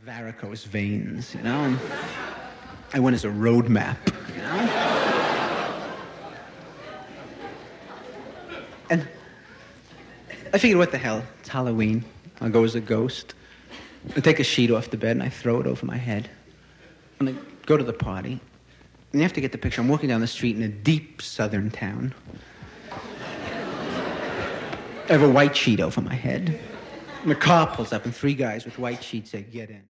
varicose veins, you know? And I went as a road map, you know? And I figured, what the hell? It's Halloween. I'll go as a ghost. I take a sheet off the bed and I throw it over my head. And I go to the party. And you have to get the picture. I'm walking down the street in a deep southern town. I have a white sheet over my head. And the car pulls up and 3 guys with white sheets say, "Get in."